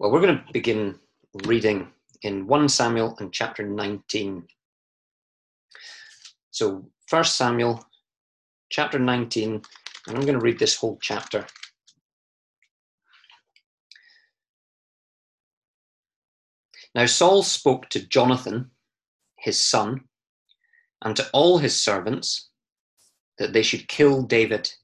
Well, we're going to begin reading in 1 Samuel and chapter 19. So 1 Samuel chapter 19, and I'm going to read this whole chapter. Now Saul spoke to Jonathan, his son, and to all his servants, that they should kill David.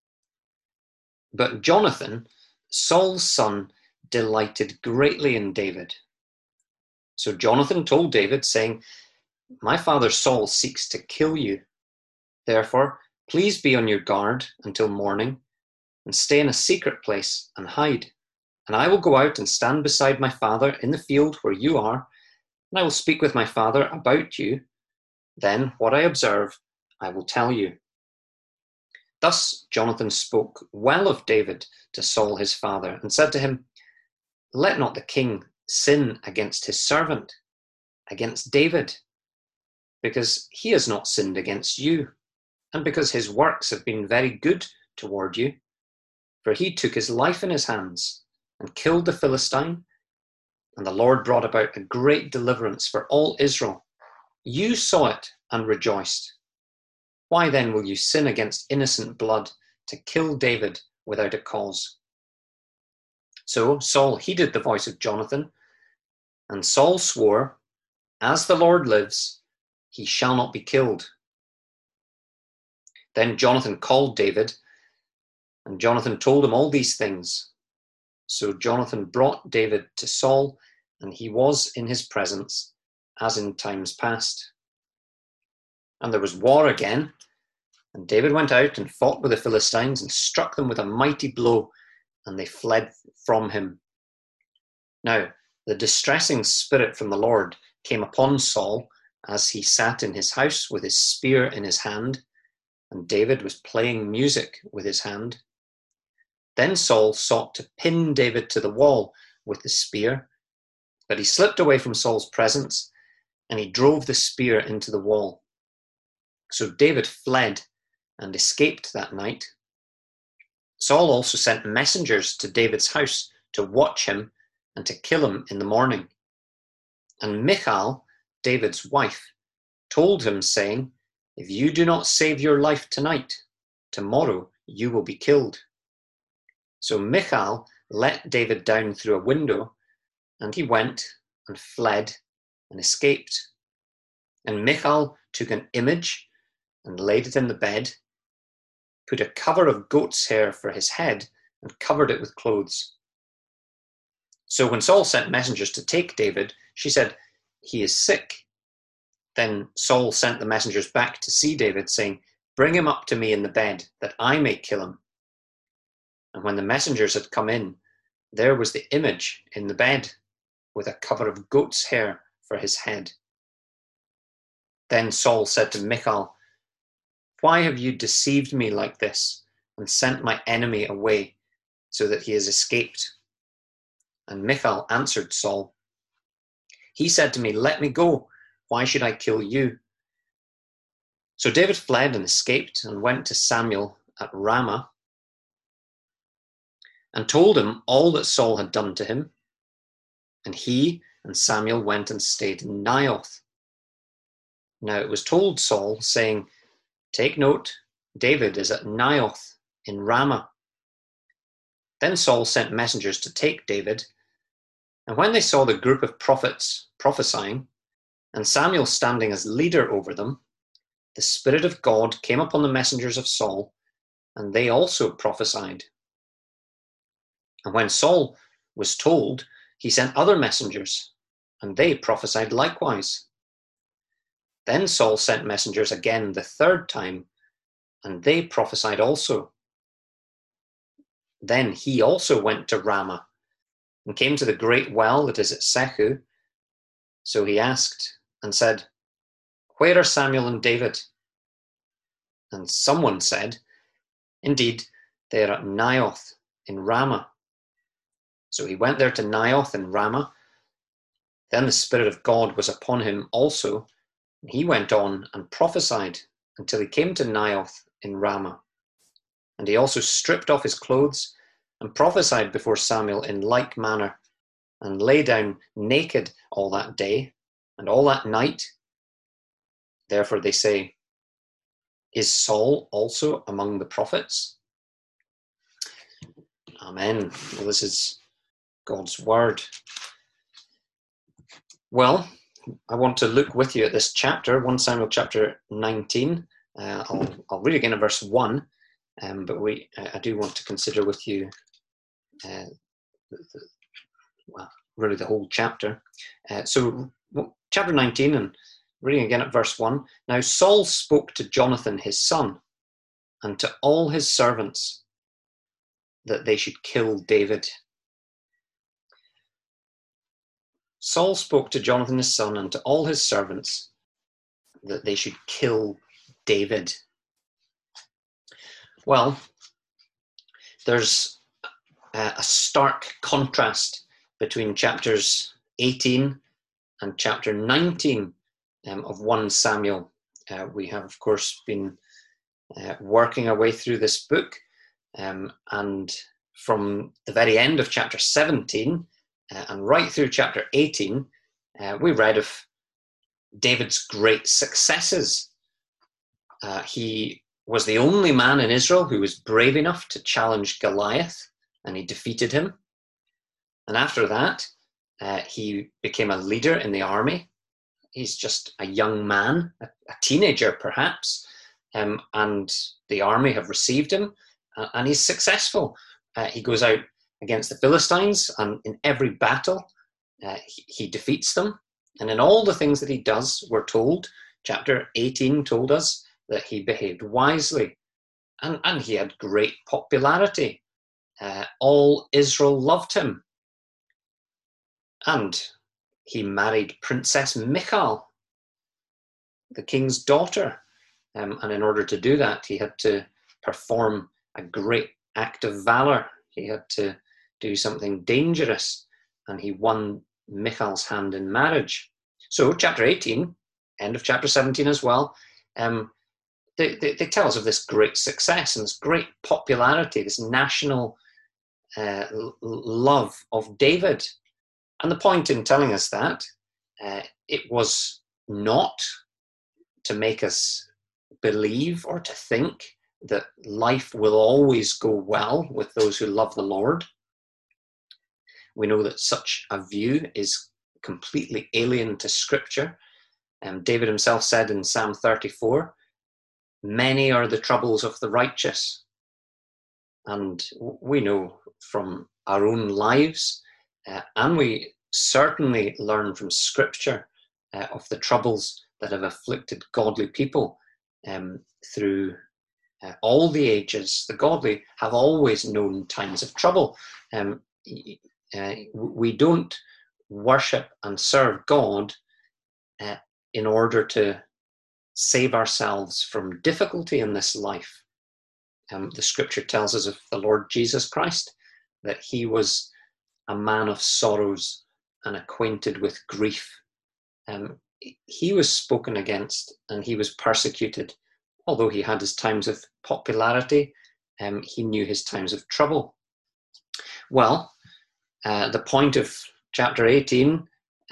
But Jonathan, Saul's son, delighted greatly in David. So Jonathan told David, saying, "My father Saul seeks to kill you. Therefore, please be on your guard until morning, and stay in a secret place and hide. And I will go out and stand beside my father in the field where you are, and I will speak with my father about you. Then what I observe, I will tell you." Thus Jonathan spoke well of David to Saul his father, and said to him, "Let not the king sin against his servant, against David, because he has not sinned against you, and because his works have been very good toward you. For he took his life in his hands and killed the Philistine, and the Lord brought about a great deliverance for all Israel. You saw it and rejoiced. Why then will you sin against innocent blood to kill David without a cause?" So Saul heeded the voice of Jonathan, and Saul swore, "As the Lord lives, he shall not be killed." Then Jonathan called David, and Jonathan told him all these things. So Jonathan brought David to Saul, and he was in his presence, as in times past. And there was war again, and David went out and fought with the Philistines and struck them with a mighty blow, and they fled from him. Now, the distressing spirit from the Lord came upon Saul as he sat in his house with his spear in his hand, and David was playing music with his hand. Then Saul sought to pin David to the wall with the spear, but he slipped away from Saul's presence, and he drove the spear into the wall. So David fled and escaped that night. Saul also sent messengers to David's house to watch him and to kill him in the morning. And Michal, David's wife, told him, saying, "If you do not save your life tonight, tomorrow you will be killed." So Michal let David down through a window, and he went and fled and escaped. And Michal took an image and laid it in the bed, put a cover of goat's hair for his head, and covered it with clothes. So when Saul sent messengers to take David, she said, "He is sick." Then Saul sent the messengers back to see David, saying, "Bring him up to me in the bed, that I may kill him." And when the messengers had come in, there was the image in the bed, with a cover of goat's hair for his head. Then Saul said to Michal, "Why have you deceived me like this, and sent my enemy away, so that he has escaped?" And Michal answered Saul, "He said to me, 'Let me go. Why should I kill you?'" So David fled and escaped, and went to Samuel at Ramah, and told him all that Saul had done to him. And he and Samuel went and stayed in Naioth. Now it was told Saul, saying, "Take note, David is at Naioth in Ramah." Then Saul sent messengers to take David, and when they saw the group of prophets prophesying, and Samuel standing as leader over them, the Spirit of God came upon the messengers of Saul, and they also prophesied. And when Saul was told, he sent other messengers, and they prophesied likewise. Then Saul sent messengers again the third time, and they prophesied also. Then he also went to Ramah, and came to the great well that is at Sechu. So he asked and said, "Where are Samuel and David?" And someone said, "Indeed, they are at Naioth in Ramah." So he went there to Naioth in Ramah. Then the Spirit of God was upon him also, and he went on and prophesied until he came to Naioth in Ramah. And he also stripped off his clothes and prophesied before Samuel in like manner. and lay down naked all that day and all that night. Therefore they say, is Saul also among the prophets? Amen. Well, this is God's word. Well, I want to look with you at this chapter, 1 Samuel chapter 19. I'll read again at verse 1, but I do want to consider with you really the whole chapter. So chapter 19, and reading again at verse 1. Now Saul spoke to Jonathan his son, and to all his servants, that they should kill David. Saul spoke to Jonathan his son and to all his servants that they should kill David. Well, there's a stark contrast between chapters 18 and chapter 19 of 1 Samuel. We have, of course, been working our way through this book, and from the very end of chapter 17 and right through chapter 18, we read of David's great successes. He was the only man in Israel who was brave enough to challenge Goliath, and he defeated him. And after that, he became a leader in the army. He's just a young man, a teenager perhaps, and the army have received him, and he's successful. He goes out against the Philistines, and in every battle, he defeats them. And in all the things that he does, we're told, chapter 18 told us that he behaved wisely, and he had great popularity. All Israel loved him. And he married Princess Michal, the king's daughter. And in order to do that, he had to perform a great act of valor. He had to do something dangerous, and he won Michal's hand in marriage. So chapter 18, end of chapter 17 as well, they tell us of this great success and this great popularity, this national love of David. And the point in telling us that, it was not to make us believe or to think that life will always go well with those who love the Lord. We know that such a view is completely alien to Scripture. David himself said in Psalm 34, "Many are the troubles of the righteous." And we know from our own lives, and we certainly learn from Scripture of the troubles that have afflicted godly people through all the ages. The godly have always known times of trouble. We don't worship and serve God in order to save ourselves from difficulty in this life. The Scripture tells us of the Lord Jesus Christ that he was a man of sorrows and acquainted with grief. He was spoken against and he was persecuted. Although he had his times of popularity, he knew his times of trouble. Well, the point of chapter 18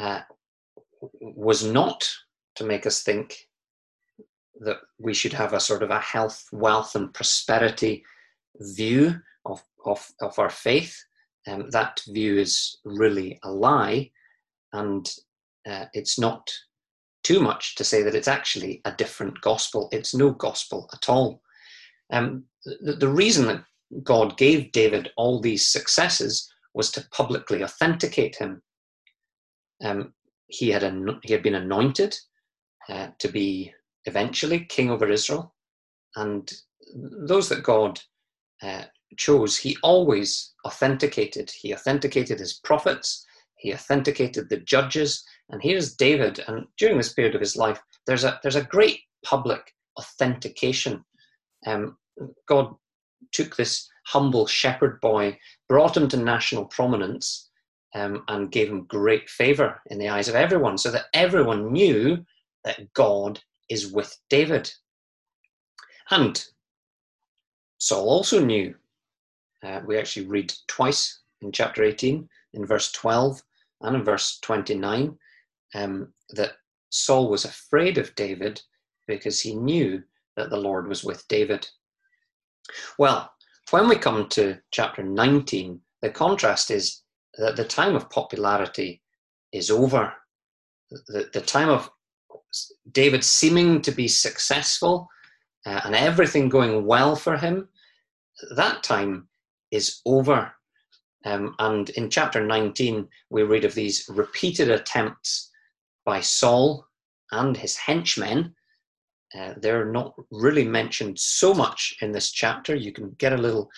was not to make us think that we should have a sort of a health, wealth, and prosperity view of our faith. That view is really a lie, and it's not too much to say that it's actually a different gospel. It's no gospel at all. The reason that God gave David all these successes was to publicly authenticate him. He had been anointed to be eventually king over Israel, and those that God chose, he always authenticated. He authenticated his prophets, he authenticated the judges, and here's David, and during this period of his life, there's a great public authentication. God took this humble shepherd boy, brought him to national prominence, and gave him great favor in the eyes of everyone, so that everyone knew that God is with David. And Saul also knew. We actually read twice in chapter 18, in verse 12, and in verse 29, that Saul was afraid of David because he knew that the Lord was with David. Well, when we come to chapter 19, the contrast is that the time of popularity is over. The time of David seeming to be successful and everything going well for him, that time is over. And in chapter 19, we read of these repeated attempts by Saul and his henchmen. They're not really mentioned so much in this chapter. You can get a little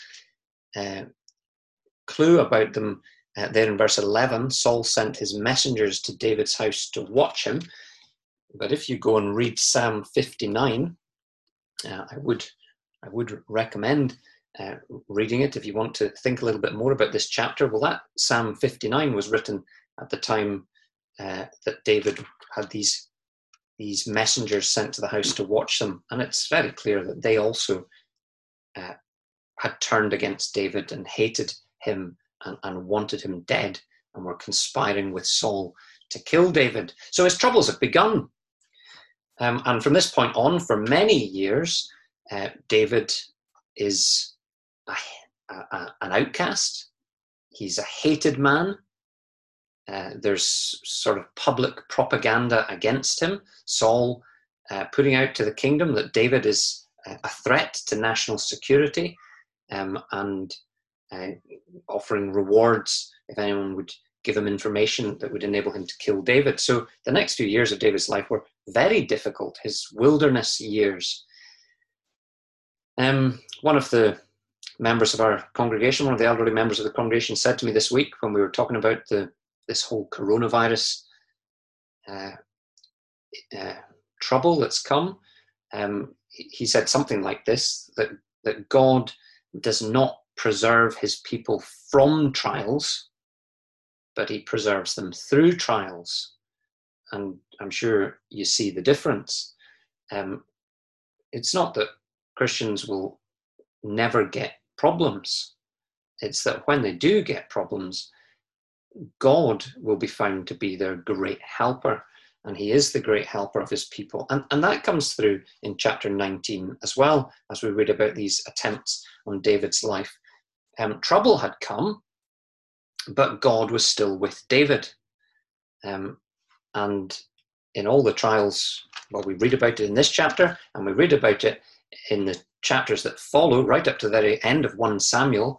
clue about them there in verse 11. Saul sent his messengers to David's house to watch him. But if you go and read Psalm 59, I would recommend reading it if you want to think a little bit more about this chapter. Well, that Psalm 59 was written at the time that David had these messengers sent to the house to watch them, and it's very clear that they also had turned against David and hated him and wanted him dead, and were conspiring with Saul to kill David. So his troubles have begun. And from this point on, for many years, David is an outcast. He's a hated man. There's sort of public propaganda against him. Saul putting out to the kingdom that David is a threat to national security, and offering rewards if anyone would give him information that would enable him to kill David. So the next few years of David's life were very difficult, his wilderness years. One of the members of our congregation, one of the elderly members of the congregation, said to me this week when we were talking about this whole coronavirus trouble that's come, he said something like this, that God does not preserve his people from trials, but he preserves them through trials. And I'm sure you see the difference. It's not that Christians will never get problems. It's that when they do get problems, God will be found to be their great helper, and he is the great helper of his people. And that comes through in chapter 19 as well, as we read about these attempts on David's life. Trouble had come, but God was still with David. And in all the trials, well, we read about it in this chapter, and we read about it in the chapters that follow, right up to the very end of 1 Samuel,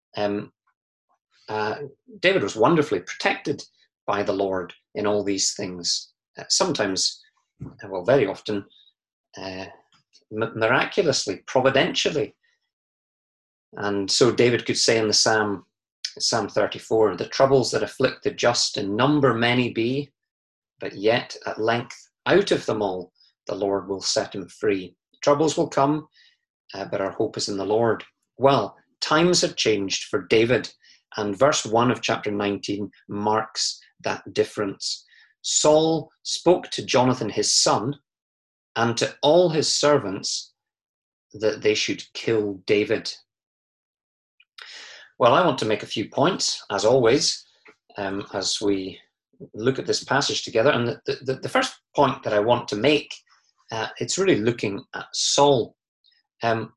David was wonderfully protected by the Lord in all these things. Sometimes, well, very often, miraculously, providentially. And so David could say in the Psalm 34, the troubles that afflict the just in number many be, but yet at length out of them all the Lord will set him free. Troubles will come, but our hope is in the Lord. Well, times have changed for David, and verse 1 of chapter 19 marks that difference. Saul spoke to Jonathan his son and to all his servants that they should kill David. Well, I want to make a few points, as always, as we look at this passage together. And the first point that I want to make, it's really looking at Saul. And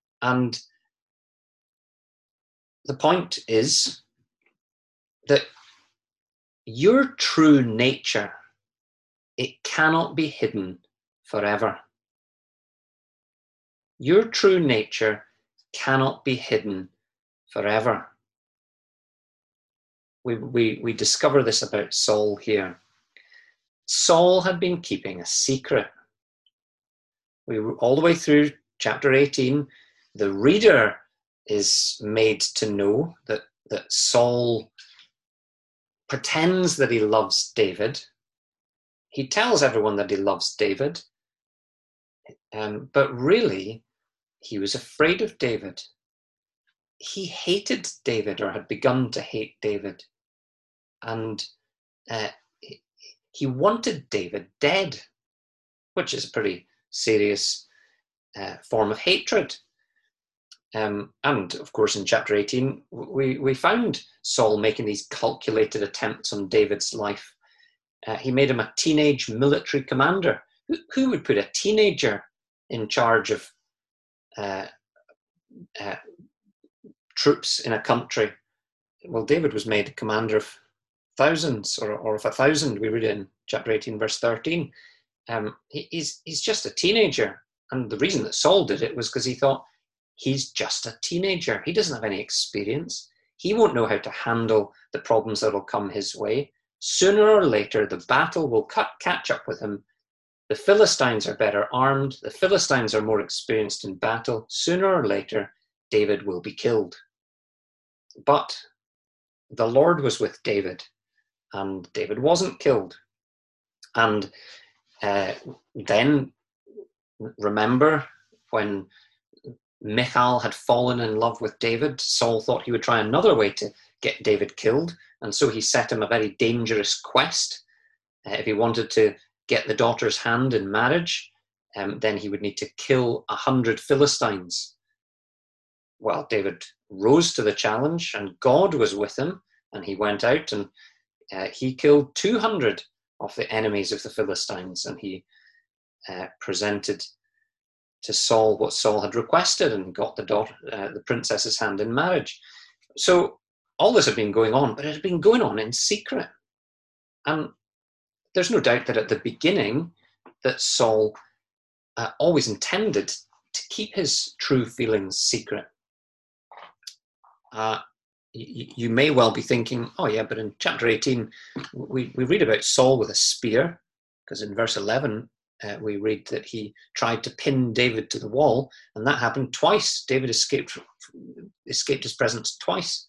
the point is that your true nature, it cannot be hidden forever. Your true nature cannot be hidden forever. We discover this about Saul here. Saul had been keeping a secret. We were all the way through chapter 18. The reader is made to know that Saul pretends that he loves David. He tells everyone that he loves David, but really, he was afraid of David. He hated David, or had begun to hate David, and he wanted David dead, which is a pretty serious form of hatred. And of course, in chapter 18, we found Saul making these calculated attempts on David's life. He made him a teenage military commander. Who would put a teenager in charge of troops in a country? Well, David was made commander of thousands, or of 1,000. We read it in chapter 18, verse 13. He's just a teenager. And the reason that Saul did it was because he thought, he's just a teenager. He doesn't have any experience. He won't know how to handle the problems that will come his way. Sooner or later, the battle will catch up with him. The Philistines are better armed. The Philistines are more experienced in battle. Sooner or later, David will be killed. But the Lord was with David, and David wasn't killed. And then, remember, when Michal had fallen in love with David, Saul thought he would try another way to get David killed, and so he set him a very dangerous quest. If he wanted to get the daughter's hand in marriage, then he would need to kill 100 Philistines. Well, David rose to the challenge, and God was with him, and he went out and he killed 200 of the enemies of the Philistines, and he presented to Saul what Saul had requested and got the princess's hand in marriage. So all this had been going on, but it had been going on in secret. And there's no doubt that at the beginning that Saul always intended to keep his true feelings secret. You may well be thinking, oh yeah, but in chapter 18, we read about Saul with a spear, because in verse 11, we read that he tried to pin David to the wall, and that happened twice. David escaped his presence twice.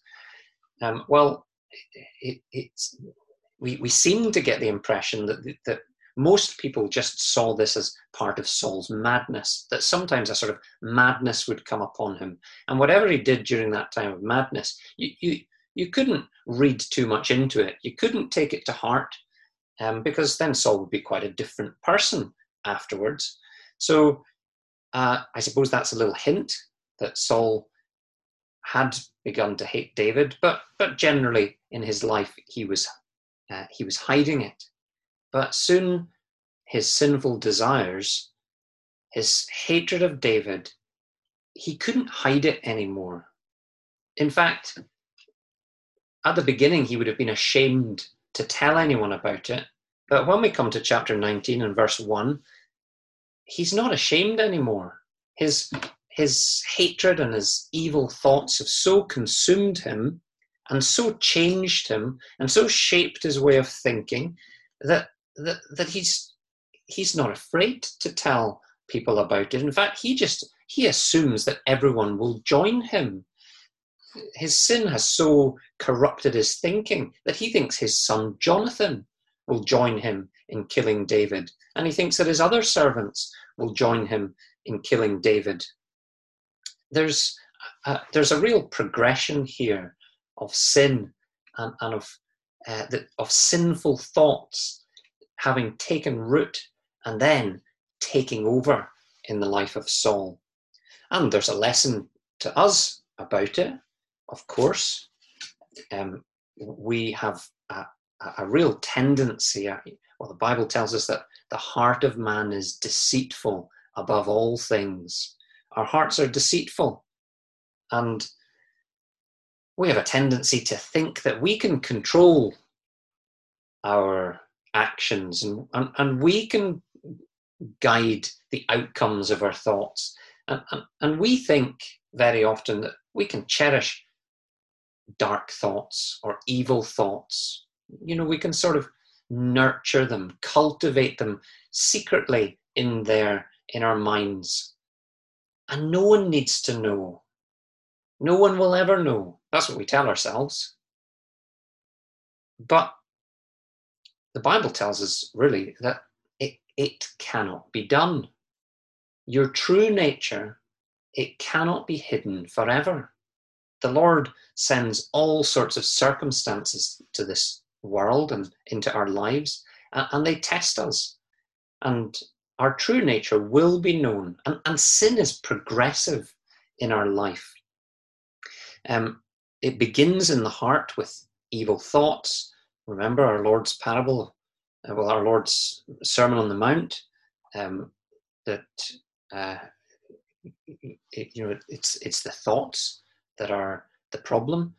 We seem to get the impression that most people just saw this as part of Saul's madness, that sometimes a sort of madness would come upon him. And whatever he did during that time of madness, you couldn't read too much into it. You couldn't take it to heart, because then Saul would be quite a different person afterwards. So I suppose that's a little hint that Saul had begun to hate David, but generally in his life he was hiding it. But soon his sinful desires, his hatred of David, he couldn't hide it anymore. In fact, at the beginning he would have been ashamed to tell anyone about it. But when we come to chapter 19 and verse 1, he's not ashamed anymore. His hatred and his evil thoughts have so consumed him and so changed him and so shaped his way of thinking that he's not afraid to tell people about it. In fact, he assumes that everyone will join him. His sin has so corrupted his thinking that he thinks his son Jonathan will join him in killing David, and he thinks that his other servants will join him in killing David. There's a real progression here of sin and of sinful thoughts having taken root and then taking over in the life of Saul. And there's a lesson to us about it, of course. We have a real tendency, the Bible tells us that the heart of man is deceitful above all things. Our hearts are deceitful, and we have a tendency to think that we can control our actions and we can guide the outcomes of our thoughts. And we think very often that we can cherish dark thoughts or evil thoughts. We can sort of nurture them, cultivate them secretly in our minds. And no one needs to know. No one will ever know. That's what we tell ourselves. But the Bible tells us really that it cannot be done. Your true nature, it cannot be hidden forever. The Lord sends all sorts of circumstances to this world and into our lives, and they test us. And our true nature will be known. And sin is progressive in our life. It begins in the heart with evil thoughts. Remember our Lord's parable, our Lord's Sermon on the Mount, that it's the thoughts that are the problem.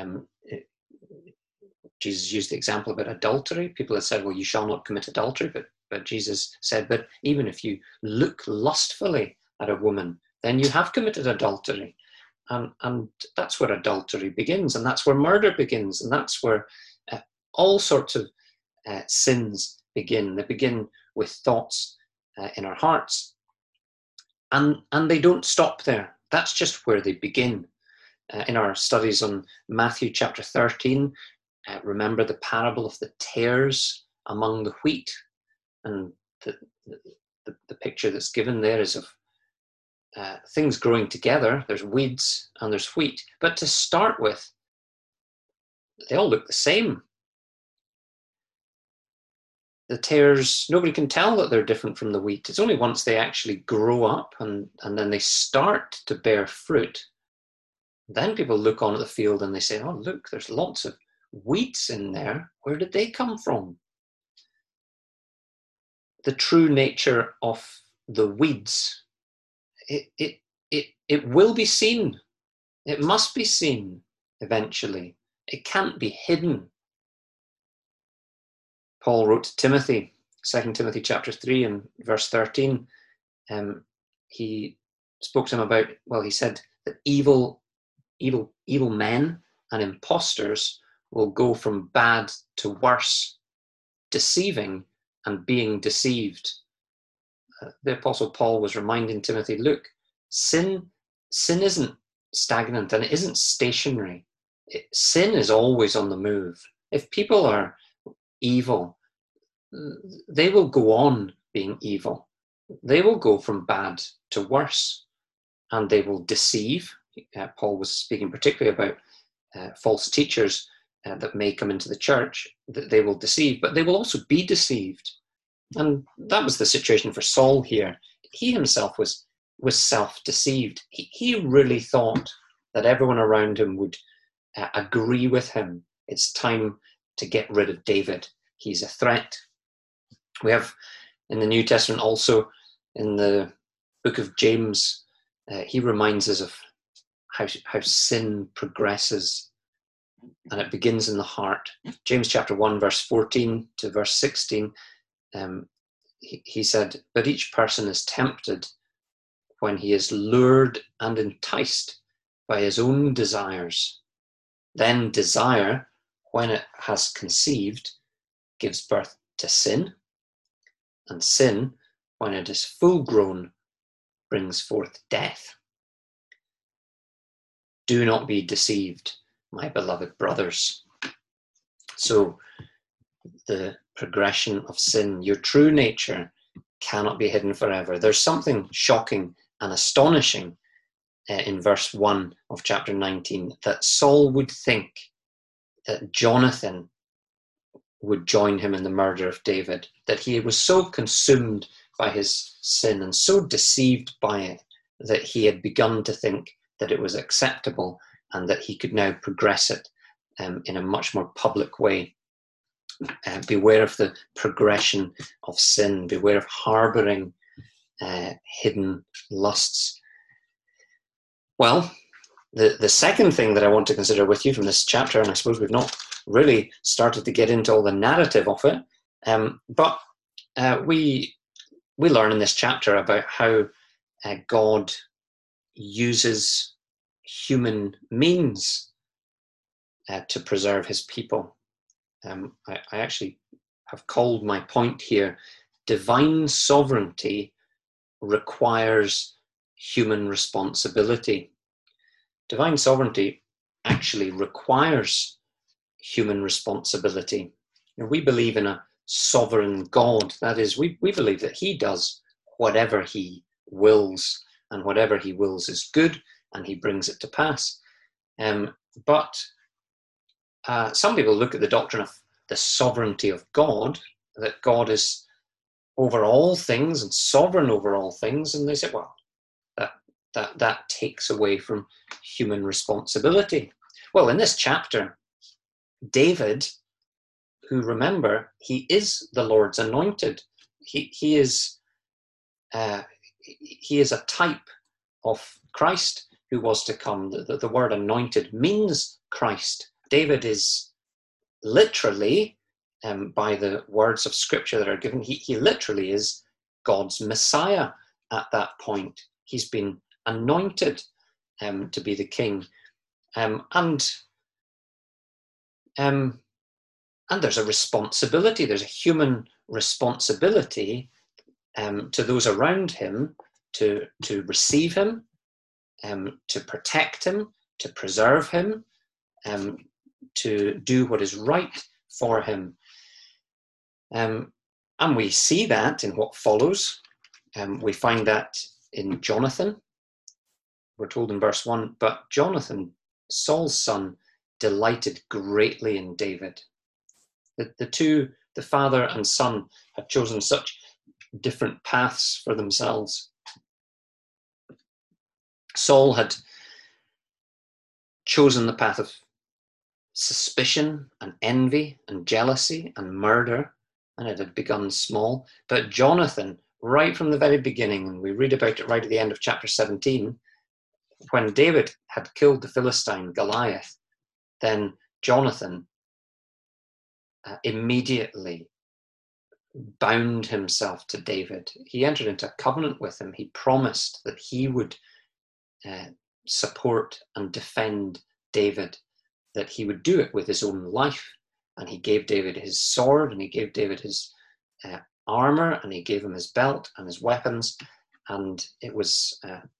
Jesus used the example about adultery. People had said, well, you shall not commit adultery, but Jesus said, but even if you look lustfully at a woman, then you have committed adultery. And that's where adultery begins, and that's where murder begins, and that's where all sorts of sins begin. They begin with thoughts in our hearts. And they don't stop there. That's just where they begin. In our studies on Matthew chapter 13, remember the parable of the tares among the wheat. And the picture that's given there is of things growing together. There's weeds and there's wheat. But to start with, they all look the same. The tares, nobody can tell that they're different from the wheat. It's only once they actually grow up and then they start to bear fruit. Then people look on at the field and they say, oh, look, there's lots of weeds in there. Where did they come from? The true nature of the weeds, it will be seen. It must be seen eventually. It can't be hidden. Paul wrote to Timothy, 2 Timothy chapter 3 and verse 13. He spoke to him about, well, he said that evil men and impostors will go from bad to worse, deceiving and being deceived. The Apostle Paul was reminding Timothy, look, sin isn't stagnant and it isn't stationary. Sin is always on the move. If people are evil, they will go on being evil. They will go from bad to worse, and they will deceive. Paul was speaking particularly about false teachers that may come into the church, that they will deceive, but they will also be deceived. And that was the situation for Saul here. He himself was self-deceived. He really thought that everyone around him would agree with him. It's time to get rid of David. He's a threat. We have in the New Testament also, in the book of James, he reminds us of how sin progresses, and it begins in the heart. James chapter 1, verse 14 to verse 16, he said, but each person is tempted when he is lured and enticed by his own desires. Then desire, when it has conceived, gives birth to sin, and sin, when it is full grown, brings forth death. Do not be deceived, my beloved brothers. So the progression of sin, your true nature cannot be hidden forever. There's something shocking and astonishing in verse 1 of chapter 19, that Saul would think that Jonathan would join him in the murder of David, that he was so consumed by his sin and so deceived by it that he had begun to think that it was acceptable and that he could now progress it in a much more public way. Beware of the progression of sin. Beware of harboring hidden lusts. Well, the second thing that I want to consider with you from this chapter, and I suppose we've not really started to get into all the narrative of it, but we learn in this chapter about how God uses human means to preserve his people. I actually have called my point here, divine sovereignty requires human responsibility. Divine sovereignty actually requires human responsibility. We believe in a sovereign God. That is, we believe that he does whatever he wills, and whatever he wills is good, and he brings it to pass. But some people look at the doctrine of the sovereignty of God, that God is over all things and sovereign over all things, and they say, well, that takes away from human responsibility. Well, in this chapter, David, who, remember, he is the Lord's anointed. He is a type of Christ who was to come. The word anointed means Christ. David is literally, by the words of Scripture that are given, he literally is God's Messiah at that point. He's been anointed to be the king. And there's a responsibility, there's a human responsibility to those around him to receive him, to protect him, to preserve him, to do what is right for him. And we see that in what follows. We find that in Jonathan. We're told in verse 1, but Jonathan, Saul's son, delighted greatly in David. The two, the father and son, had chosen such different paths for themselves. Saul had chosen the path of suspicion and envy and jealousy and murder, and it had begun small. But Jonathan, right from the very beginning, and we read about it right at the end of chapter 17, when David had killed the Philistine Goliath, then Jonathan immediately bound himself to David. He entered into a covenant with him. He promised that he would support and defend David, that he would do it with his own life. And he gave David his sword, and he gave David his armor, and he gave him his belt and his weapons. And it was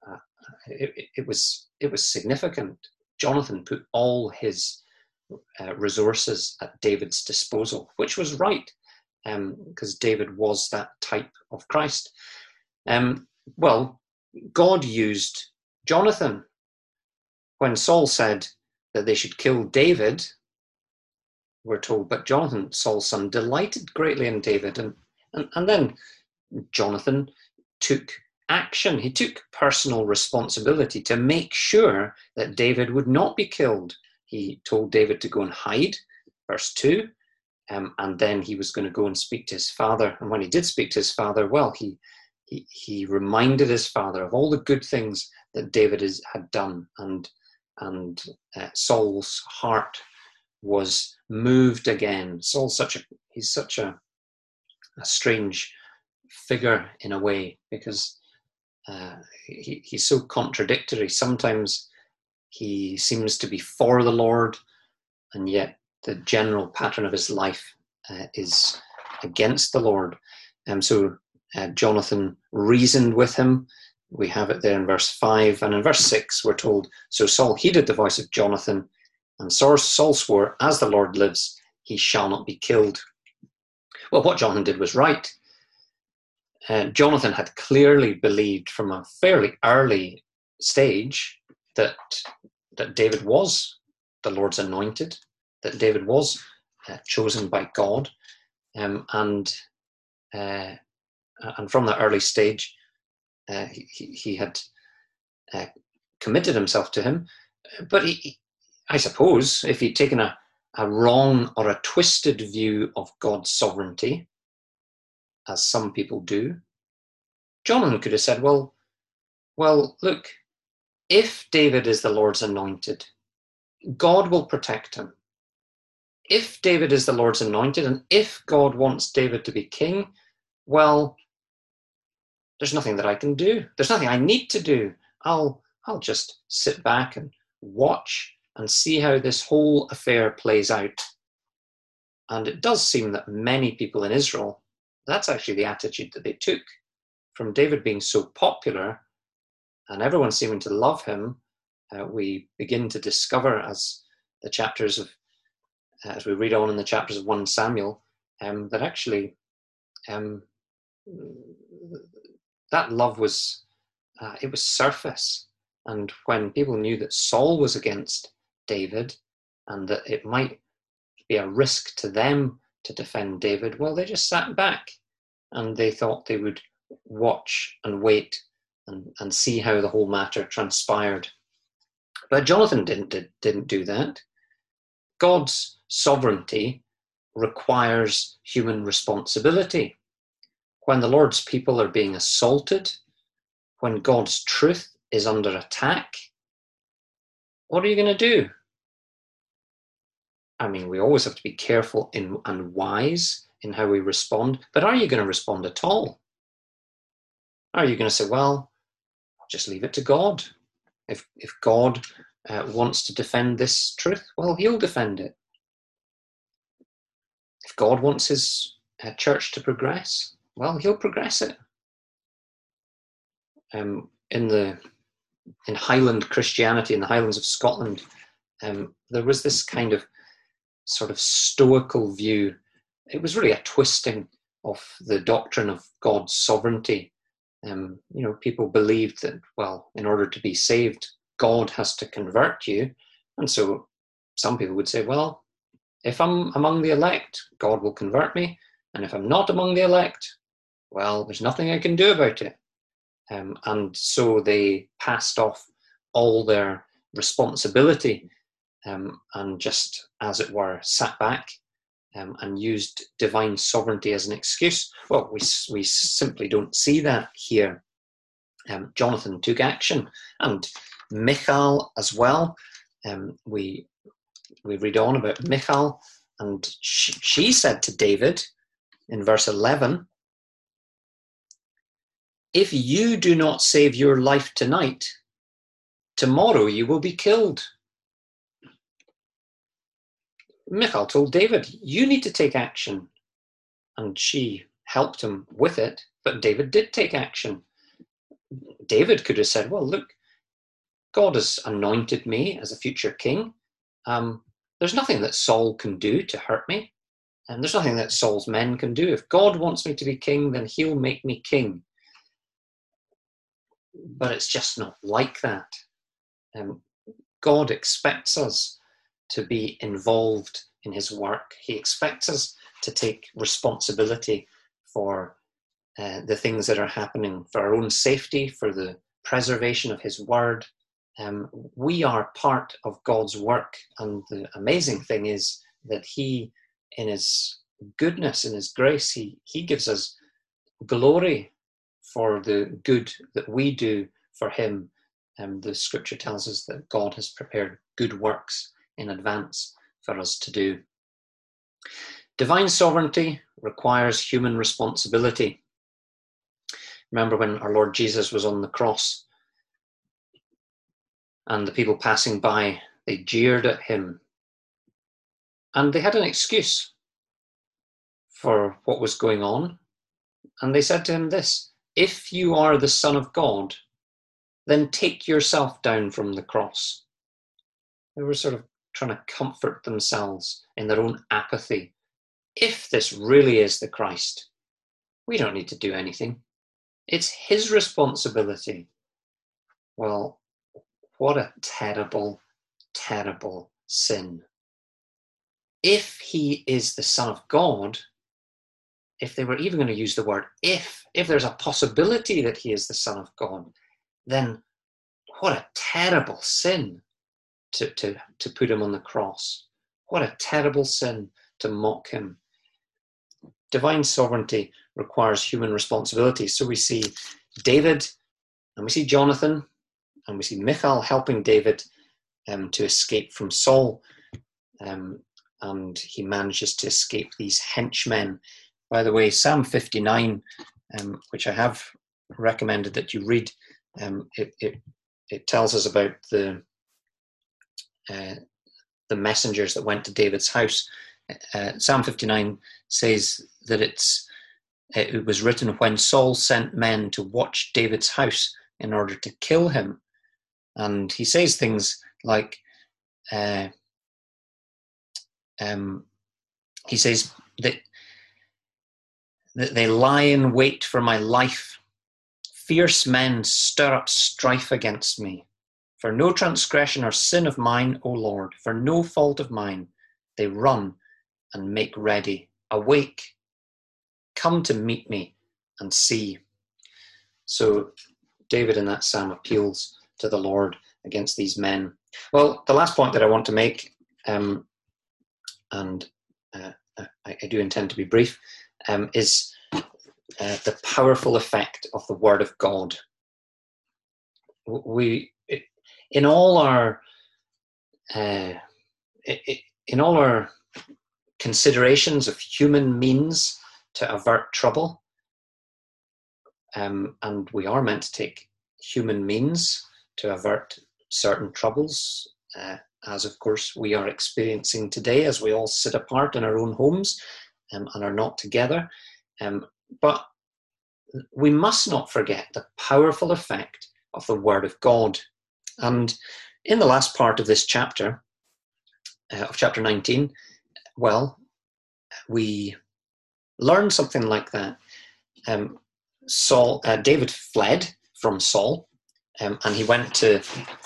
significant. Jonathan put all his resources at David's disposal, which was right, because David was that type of Christ. Well, God used Jonathan. When Saul said that they should kill David, we're told, but Jonathan, Saul's son, delighted greatly in David. And then Jonathan took action. He took personal responsibility to make sure that David would not be killed. He told David to go and hide, verse 2, and then he was going to go and speak to his father. And when he did speak to his father, well, he reminded his father of all the good things that David had done, and Saul's heart was moved again. Saul's he's such a strange figure in a way, because he's so contradictory. Sometimes he seems to be for the Lord, and yet the general pattern of his life is against the Lord. So Jonathan reasoned with him. We have it there in verse 5. And in verse 6, we're told, so Saul heeded the voice of Jonathan, and Saul swore, as the Lord lives, he shall not be killed. Well, what Jonathan did was right. Jonathan had clearly believed from a fairly early stage that David was the Lord's anointed, that David was chosen by God, and from that early stage, he had committed himself to him. But I suppose if he'd taken a wrong or a twisted view of God's sovereignty, as some people do, Jonathan could have said, well, look, if David is the Lord's anointed, God will protect him. If David is the Lord's anointed, and if God wants David to be king, well, there's nothing that I can do. There's nothing I need to do. I'll just sit back and watch and see how this whole affair plays out. And it does seem that many people in Israel, that's actually the attitude that they took. From David being so popular and everyone seeming to love him, we begin to discover as we read on in the chapters of 1 Samuel, that actually that love was surface. And when people knew that Saul was against David and that it might be a risk to them to defend David, well, they just sat back and they thought they would watch and wait and see how the whole matter transpired. But Jonathan didn't do that. God's sovereignty requires human responsibility. When the Lord's people are being assaulted, when God's truth is under attack, what are you going to do? I mean, we always have to be careful and wise in how we respond, but are you going to respond at all? Are you going to say, well, I'll just leave it to God? If God wants to defend this truth, well, he'll defend it. If God wants his church to progress, well, he'll progress it. In Highland Christianity, in the Highlands of Scotland, there was this kind of sort of stoical view. It was really a twisting of the doctrine of God's sovereignty. People believed that, well, in order to be saved, God has to convert you. And so some people would say, well, if I'm among the elect, God will convert me. And if I'm not among the elect, well, there's nothing I can do about it. And so they passed off all their responsibility and just, as it were, sat back and used divine sovereignty as an excuse. Well, we simply don't see that here. Jonathan took action, and Michal as well. We read on about Michal, and she said to David in verse 11, "If you do not save your life tonight, tomorrow you will be killed." Michal told David, you need to take action. And she helped him with it, but David did take action. David could have said, well, look, God has anointed me as a future king. There's nothing that Saul can do to hurt me. And there's nothing that Saul's men can do. If God wants me to be king, then he'll make me king. But it's just not like that. God expects us to be involved in his work. He expects us to take responsibility for the things that are happening, for our own safety, for the preservation of his word. We are part of God's work, and the amazing thing is that he, in his goodness, in his grace, he gives us glory for the good that we do for him. The scripture tells us that God has prepared good works in advance for us to do. Divine sovereignty requires human responsibility. Remember when our Lord Jesus was on the cross and the people passing by, they jeered at him, and they had an excuse for what was going on. And they said to him this, if you are the Son of God, then take yourself down from the cross. They were sort of trying to comfort themselves in their own apathy. If this really is the Christ, we don't need to do anything. It's his responsibility. Well, what a terrible, terrible sin. If he is the Son of God, if they were even going to use the word if there's a possibility that he is the Son of God, then what a terrible sin to put him on the cross. What a terrible sin to mock him. Divine sovereignty requires human responsibility. So we see David, and we see Jonathan, and we see Michal helping David to escape from Saul. And he manages to escape these henchmen. By the way, Psalm 59, which I have recommended that you read, it tells us about the messengers that went to David's house. Psalm 59 says that it was written when Saul sent men to watch David's house in order to kill him. And he says things like, he says that they lie in wait for my life. Fierce men stir up strife against me. For no transgression or sin of mine, O Lord, for no fault of mine, they run and make ready. Awake, come to meet me and see. So David in that psalm appeals to the Lord against these men. Well, the last point that I want to make, and I do intend to be brief, is the powerful effect of the Word of God. In all our considerations of human means to avert trouble, and we are meant to take human means to avert certain troubles, as of course we are experiencing today as we all sit apart in our own homes and are not together. But we must not forget the powerful effect of the Word of God. And in the last part of this chapter, of chapter 19, well, we learn something like that. David fled from Saul, and he went to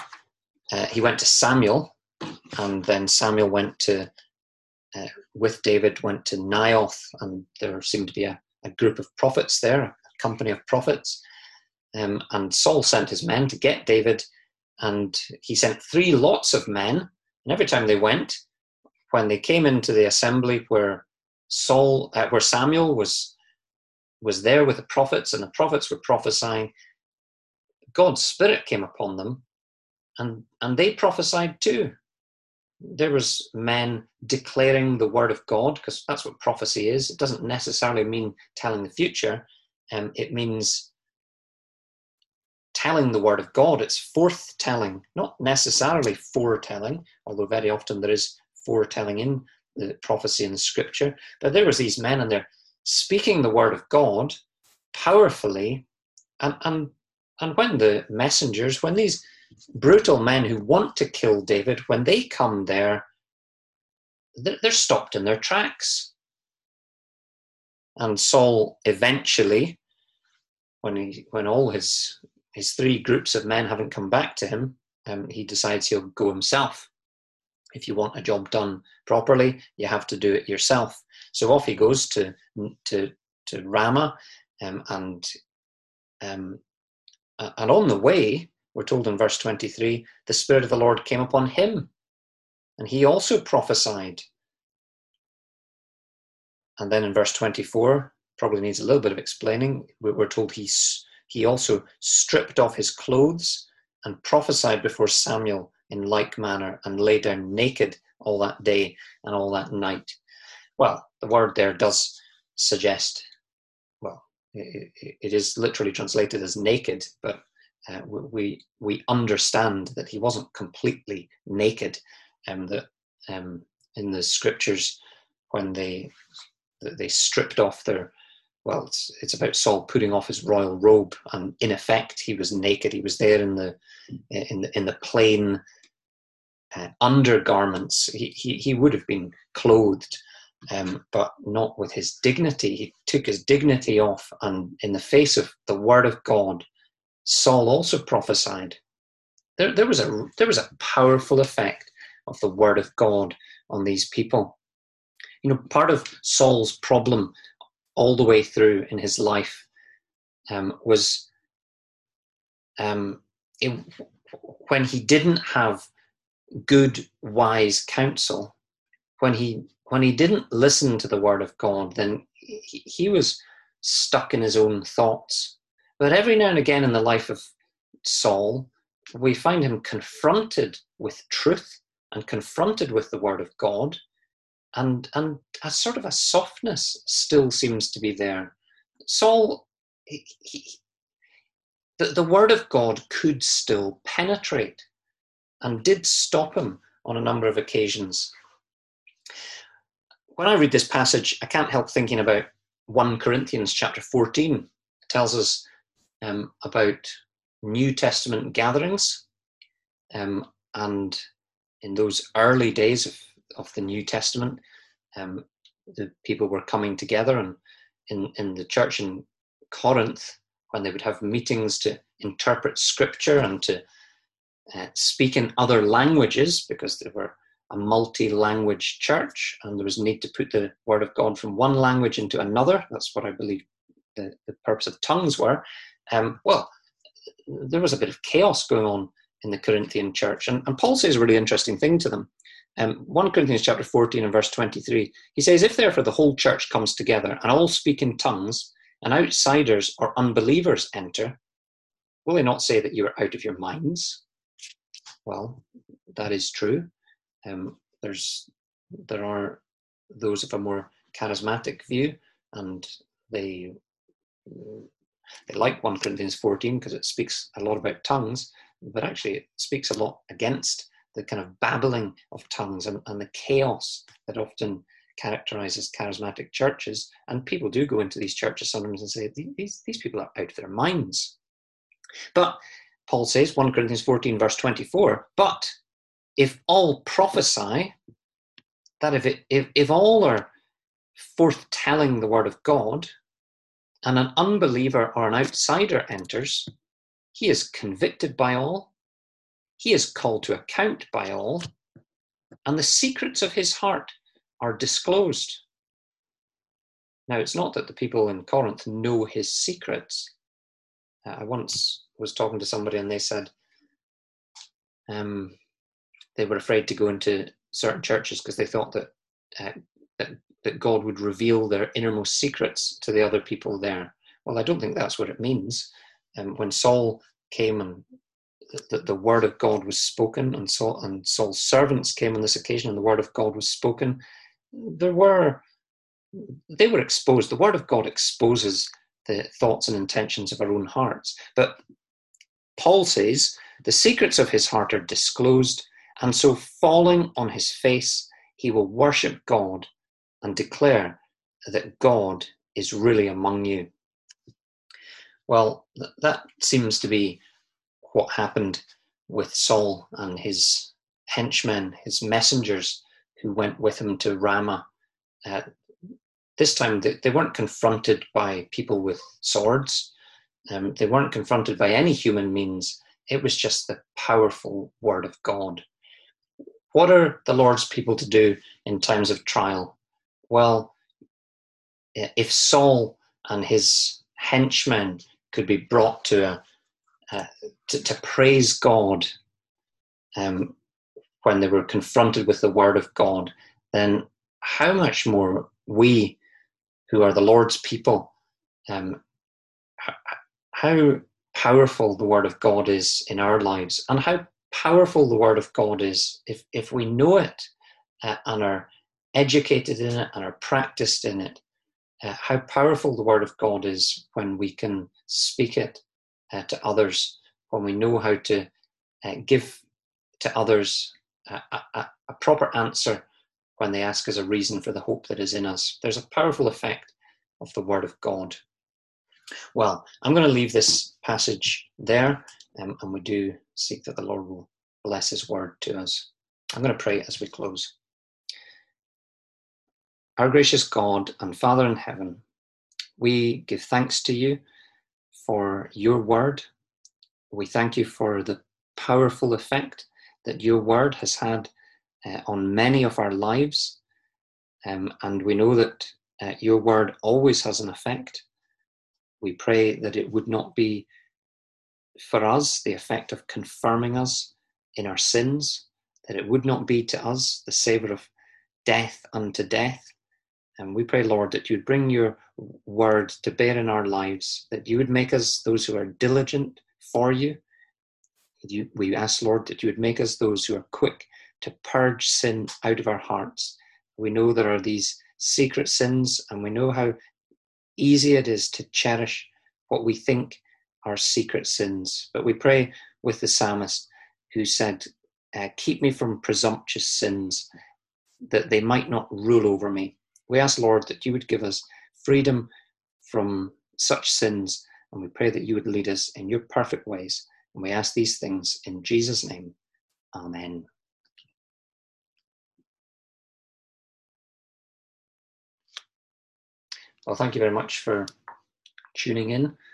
Samuel, and then Samuel went to with David went to Naioth, and there seemed to be a group of prophets there, a company of prophets, and Saul sent his men to get David, and he sent 3 lots of men, and every time they went, when they came into the assembly where Samuel was there with the prophets, and the prophets were prophesying, God's Spirit came upon them, and they prophesied too. There was men declaring the Word of God, because that's what prophecy is. It doesn't necessarily mean telling the future. It means telling the Word of God. It's forthtelling, not necessarily foretelling, although very often there is foretelling in the prophecy in the Scripture. But there was these men, and they're speaking the Word of God powerfully, and when the messengers, when these brutal men who want to kill David, when they come there, they're stopped in their tracks. And Saul eventually, when all his 3 groups of men haven't come back to him, he decides he'll go himself. If you want a job done properly, you have to do it yourself. So off he goes to Ramah, and on the way, we're told in verse 23, the Spirit of the Lord came upon him, and he also prophesied. And then in verse 24, probably needs a little bit of explaining, we're told he also stripped off his clothes and prophesied before Samuel in like manner, and lay down naked all that day and all that night. Well, the word there does suggest, well, it is literally translated as naked, but we understand that he wasn't completely naked, that in the Scriptures, when they stripped off their, well, it's about Saul putting off his royal robe, and in effect he was naked. He was there in the plain undergarments. He would have been clothed, but not with his dignity. He took his dignity off, and in the face of the Word of God, Saul also prophesied. There was a powerful effect of the Word of God on these people. You know, part of Saul's problem all the way through in his life was when he didn't have good, wise counsel, when he didn't listen to the Word of God, then he was stuck in his own thoughts. But every now and again in the life of Saul, we find him confronted with truth and confronted with the Word of God, and a sort of a softness still seems to be there. Saul, the Word of God could still penetrate, and did stop him on a number of occasions. When I read this passage, I can't help thinking about 1 Corinthians chapter 14. It tells us about New Testament gatherings, and in those early days of the New Testament, the people were coming together, and in the church in Corinth, when they would have meetings to interpret Scripture and to speak in other languages, because they were a multi-language church, and there was need to put the Word of God from one language into another. That's what I believe the purpose of tongues were. Well, there was a bit of chaos going on in the Corinthian church. And Paul says a really interesting thing to them. 1 Corinthians chapter 14 and verse 23, he says, if therefore the whole church comes together and all speak in tongues, and outsiders or unbelievers enter, will they not say that you are out of your minds? Well, that is true. There are those of a more charismatic view, and they like 1 Corinthians 14 because it speaks a lot about tongues, but actually it speaks a lot against the kind of babbling of tongues and the chaos that often characterizes charismatic churches. And people do go into these churches sometimes and say, these people are out of their minds. But Paul says, 1 Corinthians 14 verse 24, but if all prophesy, that if all are forth telling the word of God, and an unbeliever or an outsider enters, he is convicted by all, he is called to account by all, and the secrets of his heart are disclosed. Now, it's not that the people in Corinth know his secrets. I once was talking to somebody and they said they were afraid to go into certain churches because they thought that God would reveal their innermost secrets to the other people there. Well, I don't think that's what it means. When Saul came and the word of God was spoken, and Saul's servants came on this occasion and the word of God was spoken, they were exposed. The word of God exposes the thoughts and intentions of our own hearts. But Paul says the secrets of his heart are disclosed, and so falling on his face, he will worship God and declare that God is really among you. Well, that seems to be what happened with Saul and his henchmen, his messengers who went with him to Ramah. This time they weren't confronted by people with swords. They weren't confronted by any human means. It was just the powerful word of God. What are the Lord's people to do in times of trial? Well, if Saul and his henchmen could be brought to praise God when they were confronted with the word of God, then how much more we, who are the Lord's people, how powerful the word of God is in our lives, and how powerful the word of God is if we know it and are educated in it and are practiced in it. How powerful the word of God is when we can speak it to others, when we know how to give to others a proper answer when they ask us a reason for the hope that is in us. There's a powerful effect of the word of God. Well, I'm going to leave this passage there, and we do seek that the Lord will bless his word to us. I'm going to pray as we close. Our gracious God and Father in heaven, we give thanks to you for your word. We thank you for the powerful effect that your word has had on many of our lives. And we know that your word always has an effect. We pray that it would not be for us the effect of confirming us in our sins, that it would not be to us the savour of death unto death. And we pray, Lord, that you'd bring your word to bear in our lives, that you would make us those who are diligent for you. We ask, Lord, that you would make us those who are quick to purge sin out of our hearts. We know there are these secret sins, and we know how easy it is to cherish what we think are secret sins. But we pray with the psalmist who said, keep me from presumptuous sins, that they might not rule over me. We ask, Lord, that you would give us freedom from such sins, and we pray that you would lead us in your perfect ways. And we ask these things in Jesus' name. Amen. Well, thank you very much for tuning in.